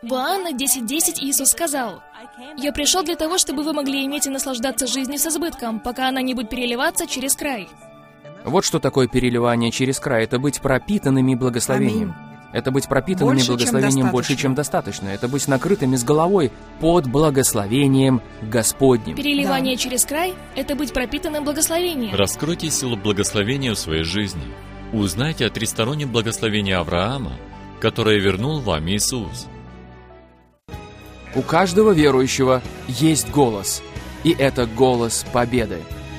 В Иоанна 10:10 Иисус сказал: «Я пришел для того, чтобы вы могли иметь и наслаждаться жизнью с избытком, пока она не будет переливаться через край». Вот что такое переливание через край. Это быть пропитанными благословением. Это быть пропитанными благословением больше, чем достаточно. Это быть накрытыми с головой под благословением Господним. Переливание через край — это быть пропитанным благословением. Раскройте силу благословения в своей жизни. Узнайте о тристороннем благословении Авраама, которое вернул вам Иисус. У каждого верующего есть голос, и это голос победы.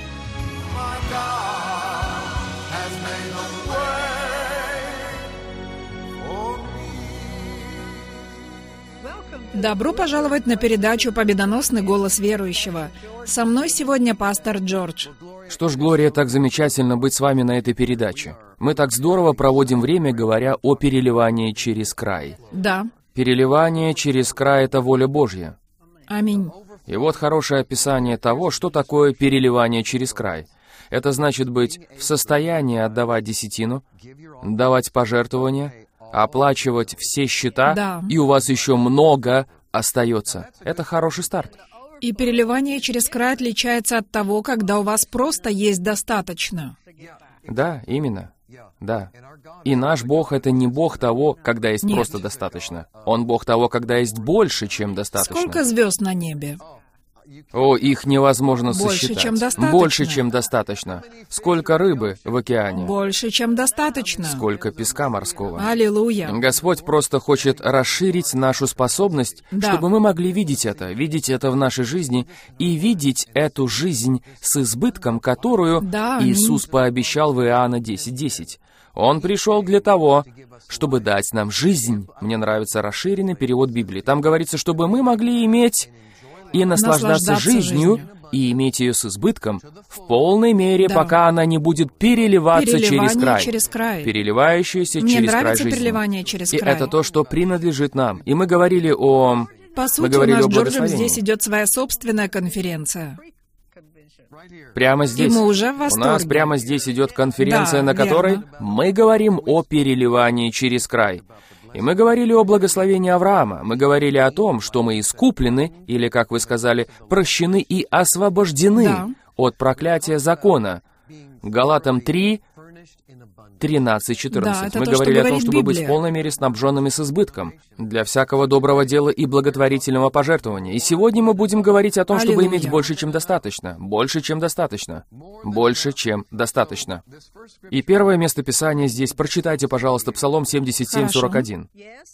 Добро пожаловать на передачу «Победоносный голос верующего». Со мной сегодня пастор Джордж. Что ж, Глория, так замечательно быть с вами на этой передаче. Мы так здорово проводим время, говоря о переливании через край. Да. Переливание через край — это воля Божья. Аминь. И вот хорошее описание того, что такое переливание через край. Это значит быть в состоянии отдавать десятину, давать пожертвования, оплачивать все счета, Да. и у вас еще много остается. Это хороший старт. И переливание через край отличается от того, когда у вас просто есть достаточно. Да, именно. Да. И наш Бог — это не Бог того, когда есть Нет. просто достаточно. Он Бог того, когда есть больше, чем достаточно. Сколько звезд на небе? О, их невозможно Больше, сосчитать. чем достаточно. Больше, чем достаточно. Сколько рыбы в океане? Больше, чем достаточно. Сколько песка морского? Аллилуйя. Господь просто хочет расширить нашу способность, Да. чтобы мы могли видеть это в нашей жизни и видеть эту жизнь с избытком, которую Да, аминь. Иисус пообещал в Иоанна 10:10. Он пришел для того, чтобы дать нам жизнь. Мне нравится расширенный перевод Библии. Там говорится, чтобы мы могли иметь и наслаждаться жизнью, и иметь ее с избытком в полной мере, Да. пока она не будет переливаться Переливание через край. через край. Переливающаяся Мне через край нравится жизни. переливание через И край. это то, что принадлежит нам. И мы говорили о... По сути, у говорили нас о с Джорджем благословении. здесь идет своя собственная конференция. Прямо здесь. мы уже в У нас восторге. прямо здесь идет конференция, Да, на которой верно. мы говорим о переливании через край. И мы говорили о благословении Авраама. Мы говорили о том, что мы искуплены, или, как вы сказали, прощены и освобождены Да. от проклятия закона. Галатам 3, 13-14. Да, это Мы то, что говорили о том, говорит чтобы быть в Библия. полной мере снабженными с избытком для всякого доброго дела и благотворительного пожертвования. И сегодня мы будем говорить о том, чтобы Аллилуйя. иметь больше, чем достаточно. Больше, чем достаточно. Больше, чем достаточно. И первое место Писания здесь. Прочитайте, пожалуйста, Псалом 77:41.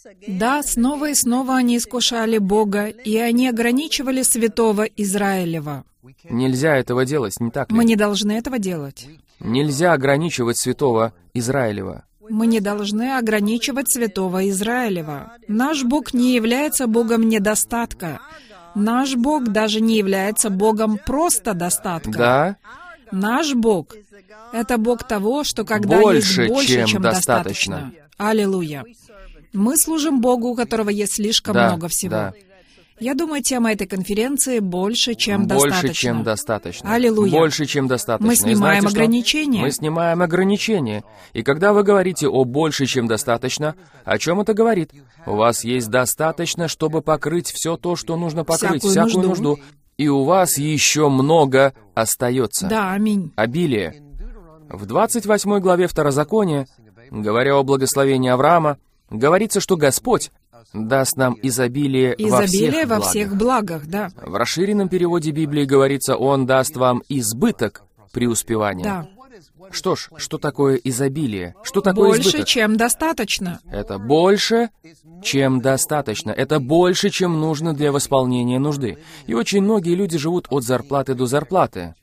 Да, снова и снова они искушали Бога, и они ограничивали святого Израилева. Нельзя этого делать, не так ли? Мы не должны этого делать. Нельзя ограничивать святого Израилева. Мы не должны ограничивать святого Израилева. Наш Бог не является Богом недостатка. Наш Бог даже не является Богом просто достатка. Да? Наш Бог — это Бог того, что когда Больше, есть больше, чем чем достаточно. достаточно. Аллилуйя. Мы служим Богу, у которого есть слишком Да, много всего. да. Я думаю, тема этой конференции больше, чем Больше, достаточно. чем достаточно. Аллилуйя. Больше, чем достаточно. Мы И снимаем знаете что? ограничения. Мы снимаем ограничения. И когда вы говорите о больше, чем достаточно, о чем это говорит? У вас есть достаточно, чтобы покрыть все то, что нужно покрыть, Всякую нужду. И у вас еще много остается. Да, аминь. Обилие. В 28 главе Второзакония, говоря о благословении Авраама, говорится, что Господь даст нам изобилие Изобилие во благах. всех благах, да. В расширенном переводе Библии говорится, Он даст вам избыток преуспевания. Да. Что ж, что такое изобилие? Что такое Больше, избыток? чем достаточно. Это больше, чем достаточно. Это больше, чем нужно для восполнения нужды. И очень многие люди живут от зарплаты до зарплаты.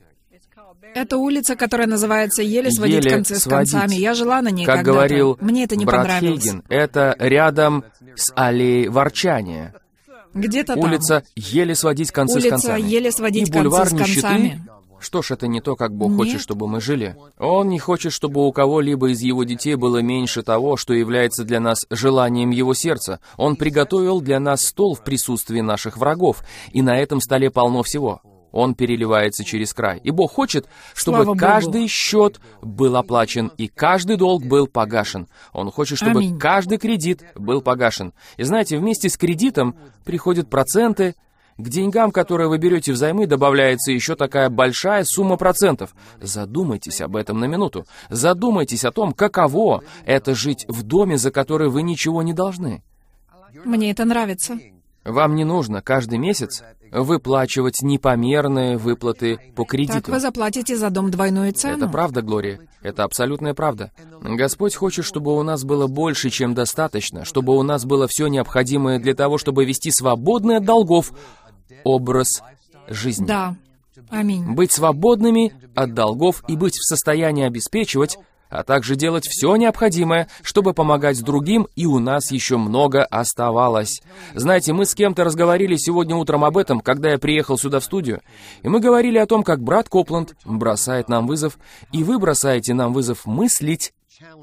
Это улица, которая называется «Еле сводить Еле концы с сводить. концами». Я жила на ней Как когда-то. говорил Мне это не брат понравилось. Хейген, это рядом с аллеей ворчания. Где-то там. Улица еле сводить концы с Улица концами. еле сводить И бульвар концы с нищеты. концами. Что ж, это не то, как Бог Нет. хочет, чтобы мы жили. Он не хочет, чтобы у кого-либо из Его детей было меньше того, что является для нас желанием Его сердца. Он приготовил для нас стол в присутствии наших врагов, и на этом столе полно всего. он переливается через край. И Бог хочет, чтобы каждый счет был оплачен и каждый долг был погашен. Он хочет, чтобы каждый кредит был погашен. И знаете, вместе с кредитом приходят проценты. К деньгам, которые вы берете взаймы, добавляется еще такая большая сумма процентов. Задумайтесь об этом на минуту. Задумайтесь о том, каково это жить в доме, за который вы ничего не должны. Мне это нравится. Вам не нужно каждый месяц выплачивать непомерные выплаты по кредиту. Так вы заплатите за дом двойную цену. Это правда, Глория. Это абсолютная правда. Господь хочет, чтобы у нас было больше, чем достаточно, чтобы у нас было все необходимое для того, чтобы вести свободный от долгов образ жизни. Да. Аминь. Быть свободными от долгов и быть в состоянии обеспечивать, а также делать все необходимое, чтобы помогать другим, и у нас еще много оставалось. Знаете, мы с кем-то разговаривали сегодня утром об этом, когда я приехал сюда в студию, и мы говорили о том, как брат Копланд бросает нам вызов, и вы бросаете нам вызов мыслить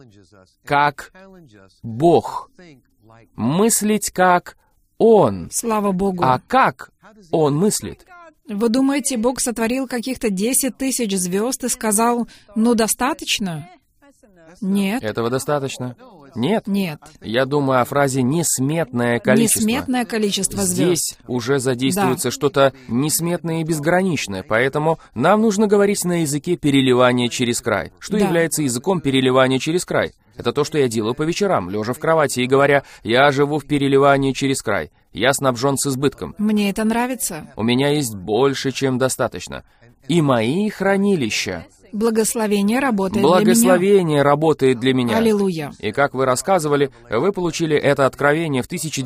как Бог, мыслить как Он. Слава Богу. А как Он мыслит? Вы думаете, Бог сотворил каких-то 10 тысяч звезд и сказал, ну, достаточно? Нет. Этого достаточно? Нет? Нет. Я думаю о фразе «несметное количество». Несметное количество звезд. Здесь уже задействуется что-то несметное и безграничное, поэтому нам нужно говорить на языке переливания через край. Что является языком переливания через край? Это то, что я делаю по вечерам, лежа в кровати и говоря, «Я живу в переливании через край. Я снабжен с избытком». Мне это нравится. У меня есть больше, чем достаточно. И мои хранилища. Благословение работает Благословение работает для меня. Аллилуйя. И как вы рассказывали, вы получили это откровение в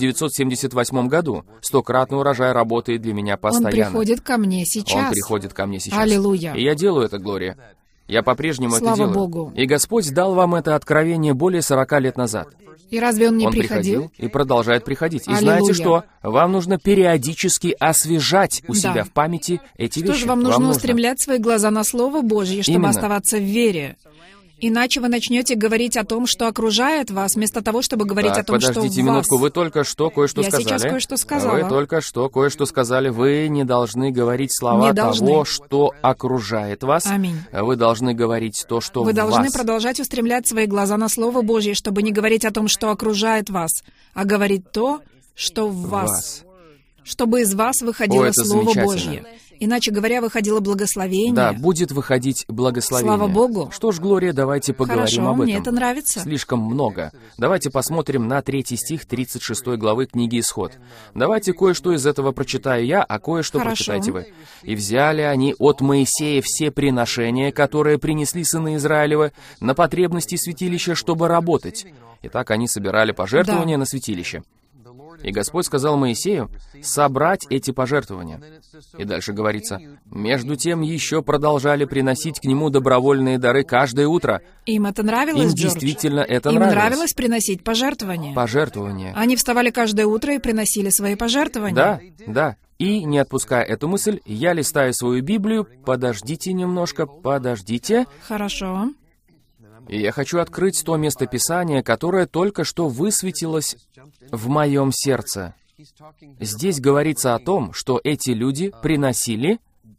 1978 году. 100-кратный урожай работает для меня постоянно. Он приходит ко мне сейчас. Он приходит ко мне сейчас. Аллилуйя. И я делаю это, Глория. Я по-прежнему это Слава делаю. Богу. И Господь дал вам это откровение более 40 лет назад. И разве он не Он приходил? и продолжает приходить. И Аллилуйя. знаете что? Вам нужно периодически освежать у себя в памяти эти вещи. Что же вам нужно устремлять свои глаза на Слово Божье, чтобы Именно. оставаться в вере? Иначе вы начнете говорить о том, что окружает вас, вместо того, чтобы говорить о том, что в вас. Подождите минутку, вы только что кое-что сказали. Я сейчас кое-что сказала. Вы только что кое-что сказали. Вы не должны говорить слова того, что окружает вас. Аминь. Вы должны говорить то, что Вы в должны вас. продолжать устремлять свои глаза на Слово Божье, чтобы не говорить о том, что окружает вас, а говорить то, что в вас. Чтобы из вас выходило это Слово замечательно. Божье. Иначе говоря, выходило благословение. Да, будет выходить благословение. Слава Богу. Что ж, Глория, давайте поговорим Хорошо, об этом. мне это нравится. Слишком много. Давайте посмотрим на 3 стих 36 главы книги «Исход». Давайте кое-что из этого прочитаю я, а кое-что прочитайте вы. «И взяли они от Моисея все приношения, которые принесли сыны Израилевы, на потребности святилища, чтобы работать». Итак, они собирали пожертвования на святилище. И Господь сказал Моисею собрать эти пожертвования. И дальше говорится, «Между тем еще продолжали приносить к нему добровольные дары каждое утро». Им это нравилось, Им Джордж? действительно это Им нравилось. нравилось приносить пожертвования. Пожертвования. Они вставали каждое утро и приносили свои пожертвования. Да, да. И, не отпуская эту мысль, я листаю свою Библию. Подождите немножко, подождите. Хорошо. И я хочу открыть то местописание, которое только что высветилось в моем сердце. Здесь говорится о том, что эти люди приносили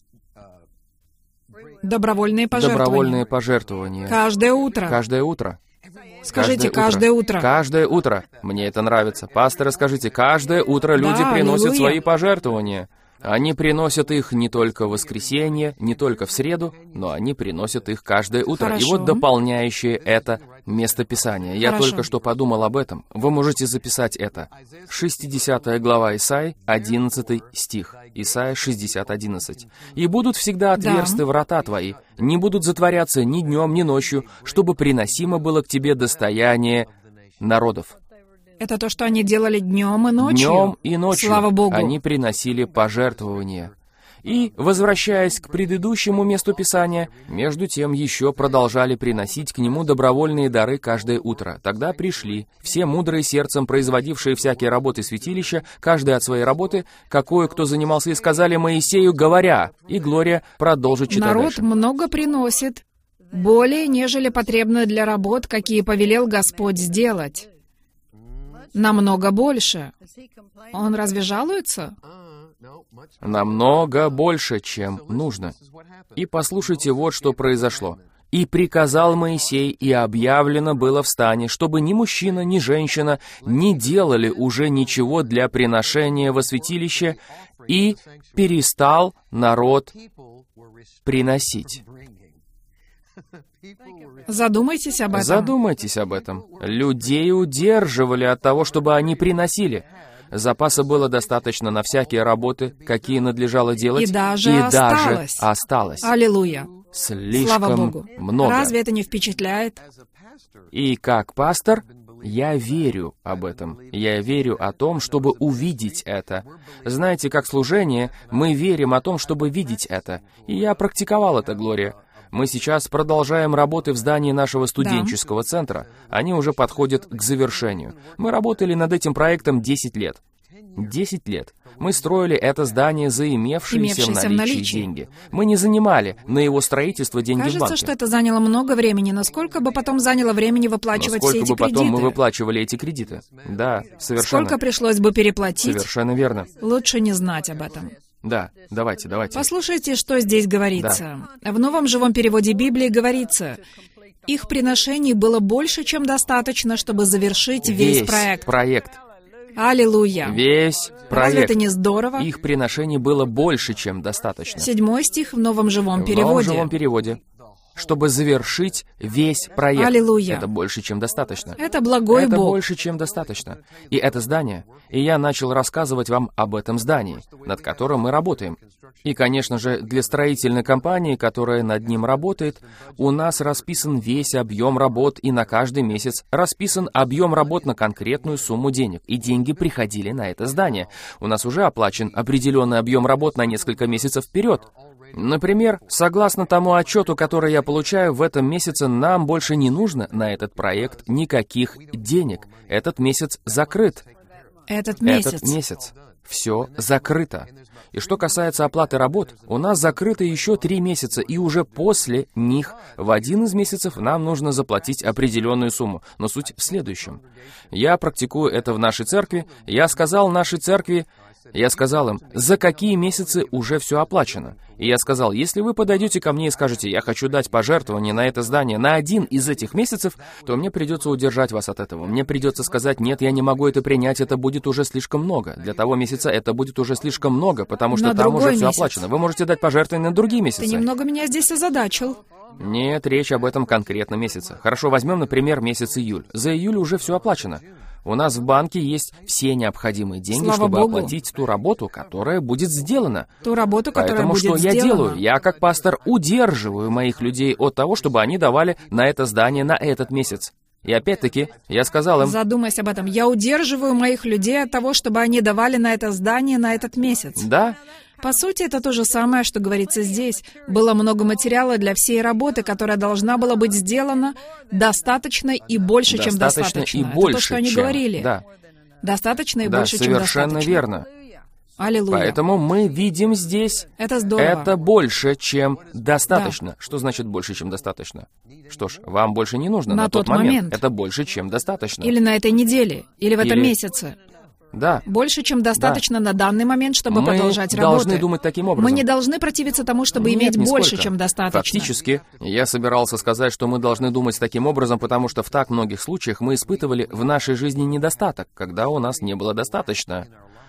Добровольные пожертвования. добровольные пожертвования. Каждое утро. Каждое утро. Скажите, каждое утро. Каждое утро. Мне это нравится. Пасторы, скажите, каждое утро люди Да, приносят аллилуйя. свои пожертвования. Они приносят их не только в воскресенье, не только в среду, но они приносят их каждое утро. Хорошо. И вот дополняющее это местописание. Я Хорошо. только что подумал об этом. Вы можете записать это. 60 глава Исаии, 11 стих. Исайя 60:11. «И будут всегда отверсты врата твои, не будут затворяться ни днем, ни ночью, чтобы приносимо было к тебе достояние народов». Это то, что они делали днем и ночью. Днем и ночью Слава Богу. они приносили пожертвования. И, возвращаясь к предыдущему месту Писания, между тем еще продолжали приносить к нему добровольные дары каждое утро. Тогда пришли все мудрые сердцем, производившие всякие работы святилища, каждый от своей работы, какую кто занимался, и сказали Моисею, говоря, и Глория продолжит читать Народ дальше. много приносит, более, нежели потребно для работ, какие повелел Господь сделать. Намного больше. Он разве жалуется? Намного больше, чем нужно. И послушайте, вот что произошло. «И приказал Моисей, и объявлено было в стане, чтобы ни мужчина, ни женщина не делали уже ничего для приношения во святилище, и перестал народ приносить». Задумайтесь об этом. Задумайтесь об этом. Людей удерживали от того, чтобы они приносили. Запаса было достаточно на всякие работы, какие надлежало делать, И даже осталось. Аллилуйя. Слишком Слава Богу. много. Разве это не впечатляет? И как пастор, я верю об этом. Я верю о том, чтобы увидеть это. Знаете, как служение, мы верим о том, чтобы видеть это. И я практиковал это, Глория. Мы сейчас продолжаем работы в здании нашего студенческого центра. Они уже подходят к завершению. Мы работали над этим проектом 10 лет. 10 лет. Мы строили это здание за имевшиеся в наличии деньги. Мы не занимали на его строительство деньги в банке. Кажется, что это заняло много времени. Но сколько бы потом заняло времени выплачивать все эти Сколько бы потом кредиты? мы выплачивали эти кредиты? Да, совершенно. Сколько пришлось бы переплатить? Совершенно верно. Лучше не знать об этом. Да, давайте. Послушайте, что здесь говорится. В новом живом переводе Библии говорится: их приношений было больше, чем достаточно, чтобы завершить весь проект. Аллилуйя. Весь проект. Разве это не здорово? Их приношений было больше, чем достаточно. 7 стих в новом живом В переводе. новом живом переводе. Чтобы завершить весь проект. Аллилуйя. Это больше, чем достаточно. Это благой Это Бог. больше, чем достаточно. И это здание. И я начал рассказывать вам об этом здании, над которым мы работаем. И, конечно же, для строительной компании, которая над ним работает, у нас расписан весь объем работ, и на каждый месяц расписан объем работ на конкретную сумму денег. И деньги приходили на это здание. У нас уже оплачен определенный объем работ на несколько месяцев вперед. Например, согласно тому отчету, который я получаю в этом месяце, нам больше не нужно на этот проект никаких денег. Этот месяц закрыт. Этот месяц. Все закрыто. И что касается оплаты работ, у нас закрыто еще 3 месяца, и уже после них в один из месяцев нам нужно заплатить определенную сумму. Но суть в следующем. Я практикую это в нашей церкви. Я сказал им, за какие месяцы уже все оплачено. И я сказал, если вы подойдете ко мне и скажете, я хочу дать пожертвование на это здание на один из этих месяцев, то мне придется удержать вас от этого. Мне придется сказать, нет, я не могу это принять, это будет уже слишком много. Для того месяца это будет уже слишком много, потому что там уже все оплачено. Вы можете дать пожертвование на другие месяцы. Ты немного меня здесь озадачил. Нет, речь об этом конкретном месяце. Хорошо, возьмем, например, месяц июль. За июль уже все оплачено. У нас в банке есть все необходимые деньги, Слава чтобы Богу. оплатить ту работу, которая будет сделана. Ту работу, которая Поэтому будет что сделана. я делаю? Я, как пастор, удерживаю моих людей от того, чтобы они давали на это здание на этот месяц. И опять-таки, я сказал им... Задумайся об этом. Я удерживаю моих людей от того, чтобы они давали на это здание на этот месяц. Да, По сути, это то же самое, что говорится здесь. Было много материала для всей работы, которая должна была быть сделана достаточно и больше, чем достаточно. и больше, это то, что они чем. говорили. Да, Достаточно и да, больше, чем достаточно. совершенно верно. Аллилуйя. Поэтому мы видим здесь... Это здорово. Это больше, чем достаточно. Что значит больше, чем достаточно? Что ж, вам больше не нужно На на тот тот момент. Это больше, чем достаточно. Или на этой неделе, или в этом Или- месяце. Да. Больше, чем достаточно на данный момент, чтобы Мы продолжать должны работу. думать таким образом. Мы не должны противиться тому, чтобы Нет, иметь нисколько. больше, чем достаточно. Фактически, я собирался сказать, что мы должны думать таким образом, потому что в так многих случаях мы испытывали в нашей жизни недостаток, когда у нас не было достаточно.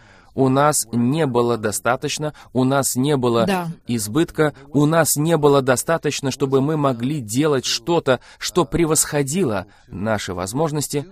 У нас не было достаточно, у нас не было Да. избытка, у нас не было достаточно, чтобы мы могли делать что-то, что превосходило наши возможности.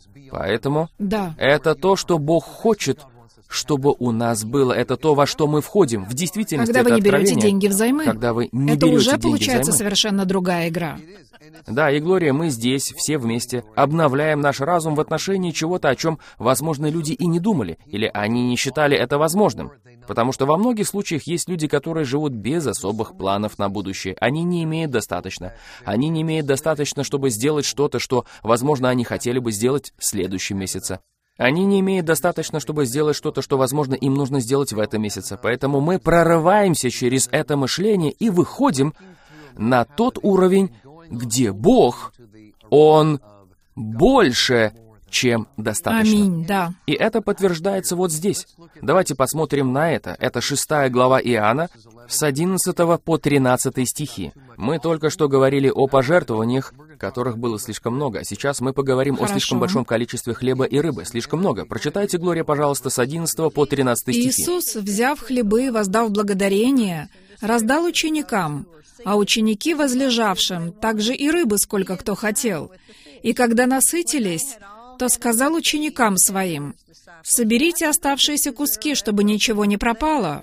Поэтому Да. это то, что Бог хочет, чтобы у нас было. Это то, во что мы входим. В действительности Когда вы это не берете откровение. деньги взаймы, Когда вы не это берете уже деньги получается взаймы. совершенно другая игра. Да, и Глория, мы здесь, все вместе, обновляем наш разум в отношении чего-то, о чем, возможно, люди и не думали, или они не считали это возможным. Потому что во многих случаях есть люди, которые живут без особых планов на будущее. Они не имеют достаточно. Они не имеют достаточно, чтобы сделать что-то, что, возможно, они хотели бы сделать в следующем месяце. Они не имеют достаточно, чтобы сделать что-то, что, возможно, им нужно сделать в этом месяце. Поэтому мы прорываемся через это мышление и выходим на тот уровень, где Бог, Он больше, чем достаточно. Аминь, да. И это подтверждается вот здесь. Давайте посмотрим на это. Это 6 глава Иоанна, с 11 по 13 стихи. Мы только что говорили о пожертвованиях, которых было слишком много. Сейчас мы поговорим о слишком большом количестве хлеба и рыбы. Слишком много. Прочитайте, Глория, пожалуйста, с 11 по 13 стихи. «Иисус, взяв хлебы и воздав благодарение, раздал ученикам, а ученики возлежавшим, также и рыбы, сколько кто хотел. И когда насытились, то сказал ученикам своим: соберите оставшиеся куски, чтобы ничего не пропало.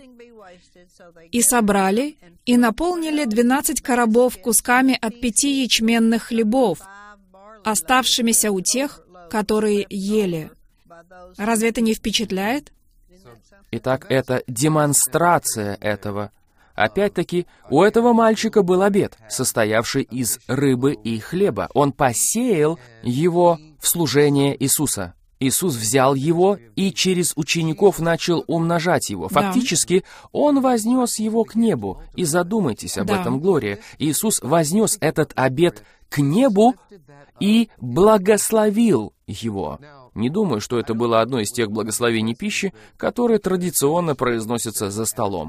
И собрали, и наполнили 12 коробов кусками от 5 ячменных хлебов, оставшимися у тех, которые ели». Разве это не впечатляет? Итак, это демонстрация этого. Опять-таки, у этого мальчика был обед, состоявший из рыбы и хлеба. Он посеял его в служение Иисуса. Иисус взял его и через учеников начал умножать его. Фактически, Он вознес его к небу. И задумайтесь об этом, Глория. Иисус вознес этот обед к небу и благословил его. Не думаю, что это было одно из тех благословений пищи, которые традиционно произносятся за столом.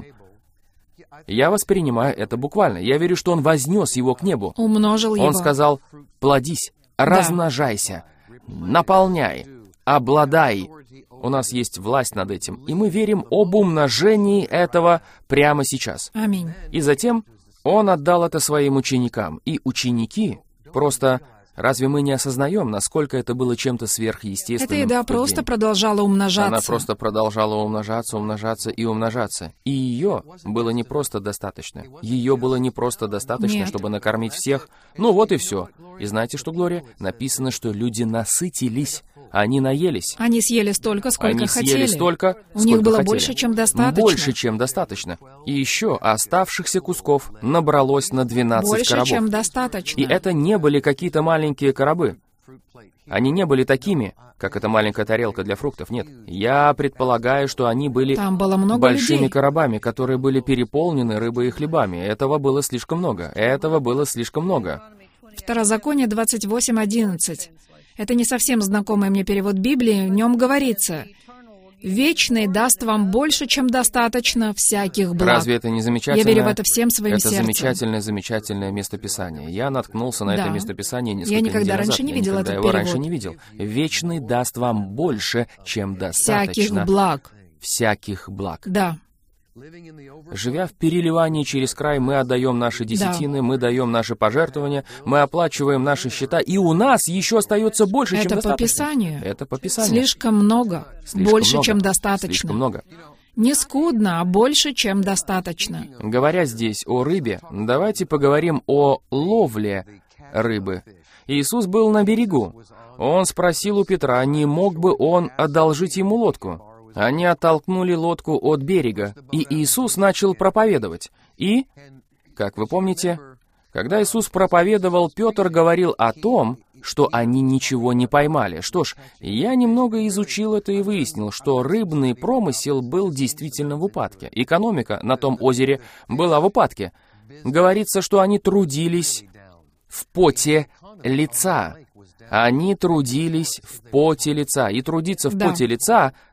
Я воспринимаю это буквально. Я верю, что Он вознес его к небу. Умножил его. Он сказал: плодись, размножайся, наполняй, обладай. У нас есть власть над этим, и мы верим об умножении этого прямо сейчас. Аминь. И затем Он отдал это своим ученикам. И ученики просто... Разве мы не осознаем, насколько это было чем-то сверхъестественным? Эта еда просто продолжала умножаться. Она просто продолжала умножаться, умножаться и умножаться. И ее было не просто достаточно. Ее было не просто достаточно, чтобы накормить всех. Ну вот и все. И знаете что, Глория? Написано, что люди насытились. Они наелись. Они съели столько, сколько хотели. Они съели столько, У них было больше, чем достаточно. Больше, чем достаточно. И еще оставшихся кусков набралось на 12 больше, коробов. Чем достаточно. И это не были какие-то маленькие коробы. Они не были такими, как эта маленькая тарелка для фруктов. Нет. Я предполагаю, что они были Там было много большими людей. коробами, которые были переполнены рыбой и хлебами. Этого было слишком много. Этого было слишком много. Второзаконие 28:11. Это не совсем знакомый мне перевод Библии. В нем говорится: «Вечный даст вам больше, чем достаточно всяких благ». Разве это не замечательно? Я верю в это всем своим это сердцем. замечательное местописание. Я наткнулся на это местописание несколько Я никогда недель раньше назад. не видел этот его перевод. раньше не видел. «Вечный даст вам больше, чем достаточно». Всяких благ. Всяких благ. Да. Живя в переливании через край, мы отдаем наши десятины, мы даем наши пожертвования, мы оплачиваем наши счета, и у нас еще остается больше, чем достаточно. Это по Писанию. Это по Писанию. Слишком много. Больше, чем достаточно. Слишком много. Не скудно, а больше, чем достаточно. Говоря здесь о рыбе, давайте поговорим о ловле рыбы. Иисус был на берегу. Он спросил у Петра, не мог бы он одолжить ему лодку. Они оттолкнули лодку от берега, и Иисус начал проповедовать. И, как вы помните, когда Иисус проповедовал, Петр говорил о том, что они ничего не поймали. Что ж, я немного изучил это и выяснил, что рыбный промысел был действительно в упадке. Экономика на том озере была в упадке. Говорится, что они трудились в поте лица. Они трудились в поте лица. И трудиться в поте лица —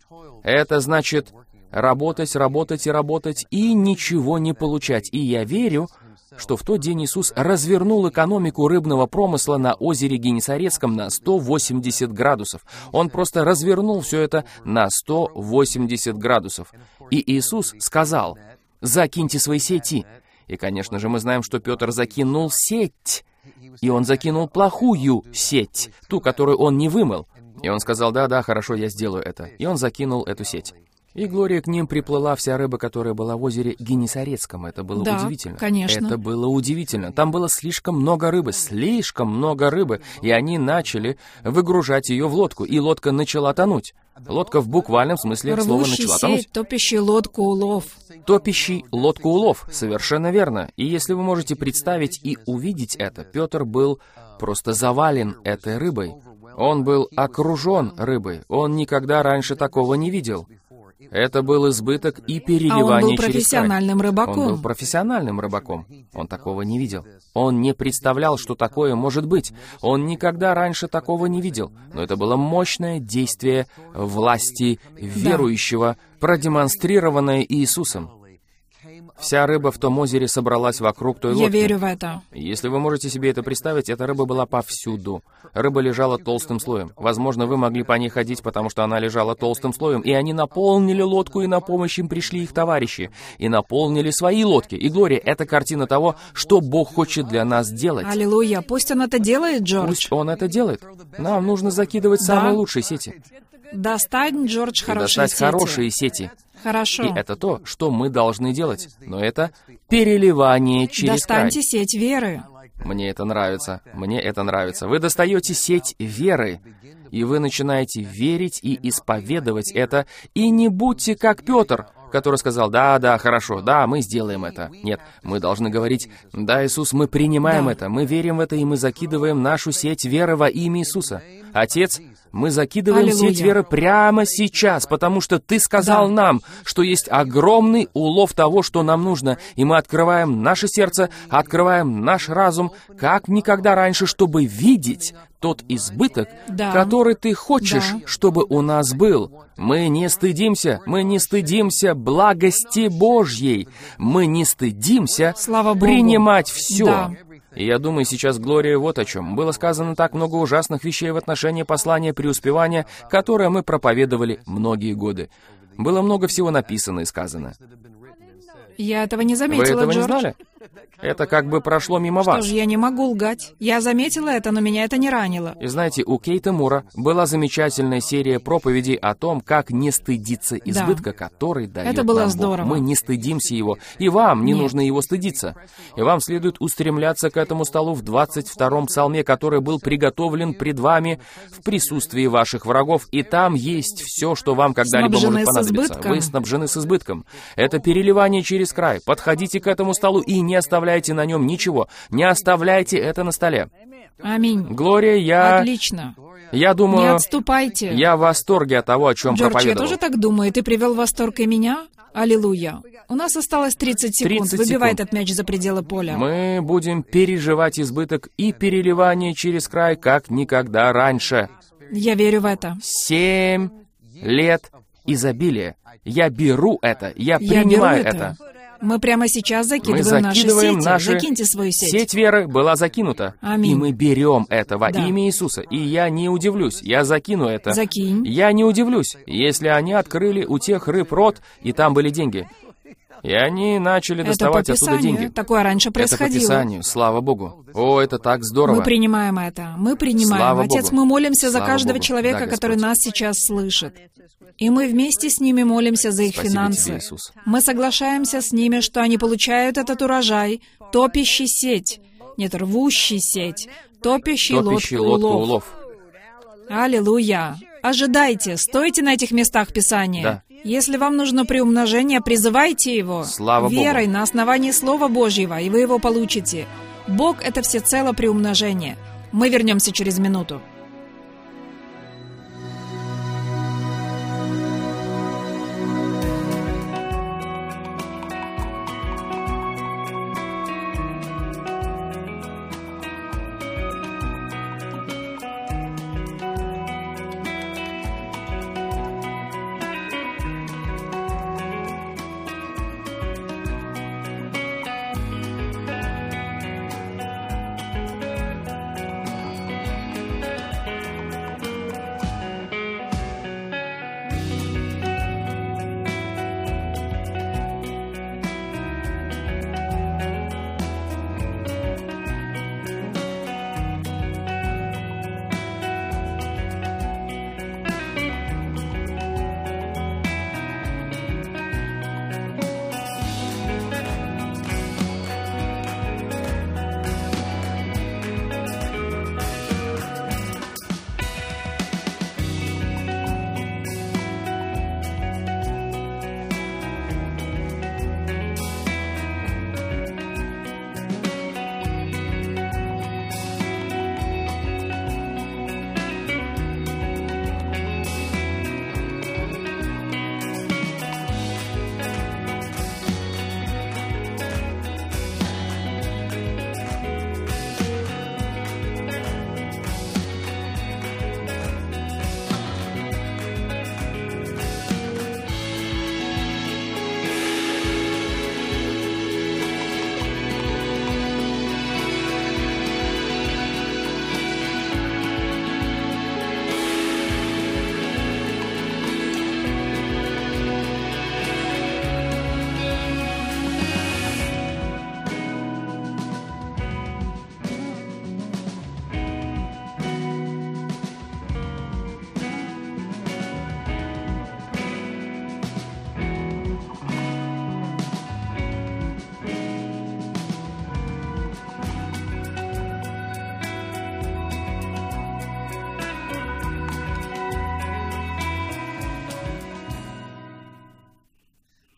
это значит работать, работать и работать, и ничего не получать. И я верю, что в тот день Иисус развернул экономику рыбного промысла на озере Генесарецком на 180 градусов. Он просто развернул все это на 180 градусов. И Иисус сказал: «Закиньте свои сети». И, конечно же, мы знаем, что Петр закинул сеть. И он закинул плохую сеть, ту, которую он не вымыл. И он сказал: «Да, хорошо, я сделаю это». И он закинул эту сеть. И, Глория, к ним приплыла вся рыба, которая была в озере Генесарецком. Это было удивительно. Конечно. Это было удивительно. Там было слишком много рыбы, и они начали выгружать ее в лодку, и лодка начала тонуть. Лодка в буквальном смысле слова начала тонуть. Сеть, топящий лодку улов. Топящий лодку улов, совершенно верно. И если вы можете представить и увидеть это, Петр был просто завален этой рыбой. Он был окружен рыбой. Он никогда раньше такого не видел. Это был избыток и переливание через край. Он был профессиональным рыбаком. Он был профессиональным рыбаком. Он такого не видел. Он не представлял, что такое может быть. Он никогда раньше такого не видел. Но это было мощное действие власти верующего, продемонстрированное Иисусом. Вся рыба в том озере собралась вокруг той лодки. Я верю в это. Если вы можете себе это представить, эта рыба была повсюду. Рыба лежала толстым слоем. Возможно, вы могли по ней ходить, потому что она лежала толстым слоем, и они наполнили лодку, и на помощь им пришли их товарищи, и наполнили свои лодки. И, Глория, это картина того, что Бог хочет для нас делать. Аллилуйя. Пусть Он это делает, Джордж. Пусть Он это делает. Нам нужно закидывать самые лучшие сети. Достань, Джордж, хорошие сети. Хорошие сети. Хорошо. И это то, что мы должны делать. Но это переливание через край. Достаньте сеть веры. Мне это нравится. Мне это нравится. Вы достаете сеть веры, и вы начинаете верить и исповедовать это. И не будьте как Петр, который сказал: да, хорошо, да, мы сделаем это. Нет, мы должны говорить: да, Иисус, мы принимаем это, мы верим в это, и мы закидываем нашу сеть веры во имя Иисуса. Отец, мы закидываем сеть веры прямо сейчас, потому что Ты сказал нам, что есть огромный улов того, что нам нужно, и мы открываем наше сердце, открываем наш разум, как никогда раньше, чтобы видеть тот избыток, который Ты хочешь, чтобы у нас был. Мы не стыдимся благости Божьей, мы не стыдимся принимать все. Да. И я думаю, сейчас, Глория, вот о чем. Было сказано так много ужасных вещей в отношении послания преуспевания, которое мы проповедовали многие годы. Было много всего написано и сказано. Я этого не заметила, Вы этого Джордж. не знали? Это как бы прошло мимо вас. Что ж, я не могу лгать. Я заметила это, но меня это не ранило. И знаете, у Кейта Мура была замечательная серия проповедей о том, как не стыдиться избытка, который дает это было нам здорово. Бог. Мы не стыдимся его, и вам не нужно его стыдиться. И вам следует устремляться к этому столу в 22-м псалме, который был приготовлен пред вами в присутствии ваших врагов, и там есть все, что вам когда-либо может понадобиться. Вы снабжены с избытком. Это переливание через край. Подходите к этому столу и не оставляйте на нем ничего. Не оставляйте это на столе. Аминь. Глория, Отлично. Я думаю... Не отступайте. Я в восторге от того, о чем Джордж, проповедовал. я тоже так думаю. Ты привел в восторг и меня? Аллилуйя. У нас осталось 30 секунд. Выбивай этот мяч за пределы поля. Мы будем переживать избыток и переливание через край, как никогда раньше. Я верю в это. 7 лет изобилия. Я беру это. Я принимаю это. Мы прямо сейчас закидываем наши сети. Закиньте свою сеть. Сеть веры была закинута. Аминь. И мы берем это во имя Иисуса. И я не удивлюсь. Я закину это. Закинь. Я не удивлюсь, если они открыли у тех рыб рот, и там были деньги. И они начали доставать оттуда деньги. Такое раньше происходило. Это по Писанию, слава Богу. О, это так здорово. Мы принимаем это. Мы принимаем. Слава Отец, Богу. мы молимся за Слава каждого Богу. человека, Да, который Господь. нас сейчас слышит. И мы вместе с ними молимся за их Спасибо финансы. тебе, Иисус. Мы соглашаемся с ними, что они получают этот урожай, топящий сеть. Нет, рвущий сеть. Топящий лодку улов. Аллилуйя. Ожидайте, стойте на этих местах Писания. Да. Если вам нужно приумножение, призывайте его. Слава верой Богу. на основании Слова Божьего, и вы его получите. Бог — это всецело приумножение. Мы вернемся через минуту.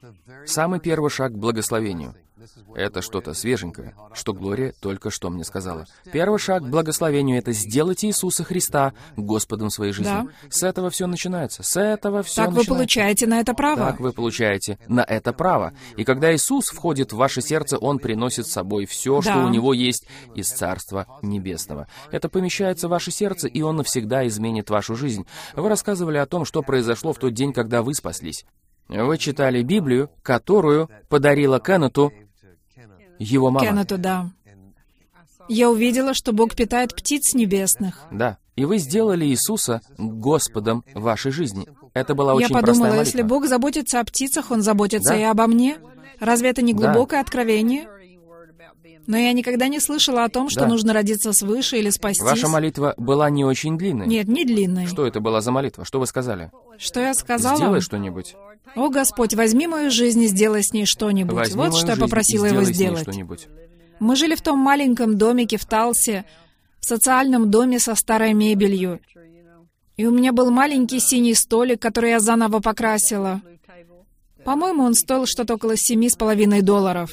Самый первый шаг к благословению. Это что-то свеженькое, что Глория только что мне сказала. Первый шаг к благословению — это сделать Иисуса Христа Господом своей жизни. Да. С этого все начинается. С этого все начинается. Так вы получаете на это право. Так вы получаете на это право. И когда Иисус входит в ваше сердце, Он приносит с собой все, что у Него есть из Царства Небесного. Это помещается в ваше сердце, и Он навсегда изменит вашу жизнь. Вы рассказывали о том, что произошло в тот день, когда вы спаслись. Вы читали Библию, которую подарила Кеннету его мама. Кеннету, да. Я увидела, что Бог питает птиц небесных. Да. И вы сделали Иисуса Господом вашей жизни. Это была очень простая молитва. Я подумала, если Бог заботится о птицах, Он заботится и обо мне. Разве это не глубокое откровение? Но я никогда не слышала о том, что нужно родиться свыше или спастись. Ваша молитва была не очень длинной. Нет, не длинной. Что это была за молитва? Что вы сказали? Что я сказала? Сделай что-нибудь. О, Господь, возьми мою жизнь и сделай с ней что-нибудь. Вот что я попросила Его сделать. Мы жили в том маленьком домике в Талсе, в социальном доме со старой мебелью. И у меня был маленький синий столик, который я заново покрасила. По-моему, он стоил что-то около $7,5.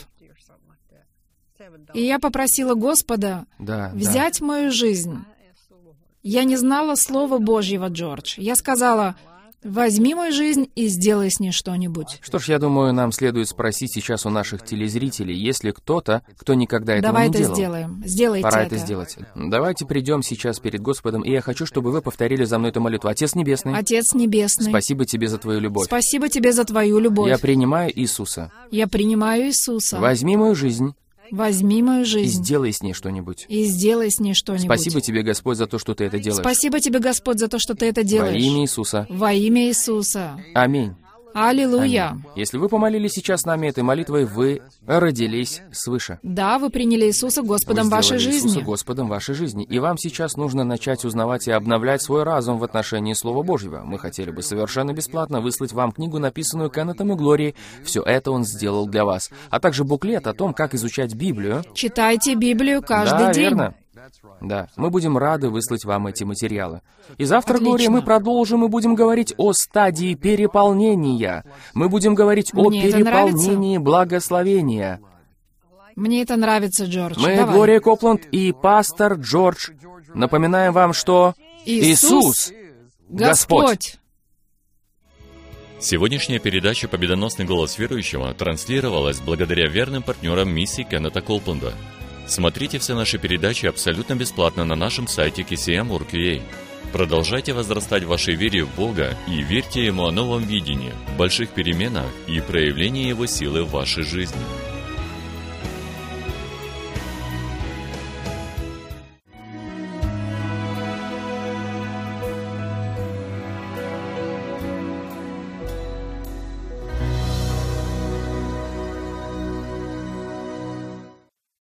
И я попросила Господа взять мою жизнь. Я не знала Слова Божьего, Джордж. Я сказала: возьми мою жизнь и сделай с ней что-нибудь. Что ж, я думаю, нам следует спросить сейчас у наших телезрителей, есть ли кто-то, кто никогда этого Давай не делал. Давай это сделаем. Сделайте Пора это сделать. Давайте придем сейчас перед Господом, и я хочу, чтобы вы повторили за мной эту молитву. Отец Небесный. Отец Небесный. Спасибо Тебе за Твою любовь. Спасибо Тебе за Твою любовь. Я принимаю Иисуса. Я принимаю Иисуса. Возьми мою жизнь. Возьми мою жизнь. И сделай с ней что-нибудь. И сделай с ней что-нибудь. Спасибо Тебе, Господь, за то, что Ты это делаешь. Спасибо Тебе, Господь, за то, что Ты это делаешь. Во имя Иисуса. Во имя Иисуса. Аминь. Аллилуйя. Аминь. Если вы помолились сейчас с нами этой молитвой, вы родились свыше. Да, вы приняли Иисуса Господом вашей жизни. Иисуса Господом вашей жизни. И вам сейчас нужно начать узнавать и обновлять свой разум в отношении Слова Божьего. Мы хотели бы совершенно бесплатно выслать вам книгу, написанную Кеннетом и Глорией. Все это он сделал для вас. А также буклет о том, как изучать Библию. Читайте Библию каждый день. Верно. Да, мы будем рады выслать вам эти материалы. И завтра, Глория, мы продолжим и будем говорить о стадии переполнения. Мы будем говорить о переполнении благословения. Мне это нравится, Джордж. Мы, Глория Копланд и пастор Джордж, напоминаем вам, что Иисус Господь. Сегодняшняя передача «Победоносный голос верующего» транслировалась благодаря верным партнерам миссии Кеннета Копланда. Смотрите все наши передачи абсолютно бесплатно на нашем сайте kcm.org.ua. Продолжайте возрастать в вашей вере в Бога и верьте Ему о новом видении, больших переменах и проявлении Его силы в вашей жизни.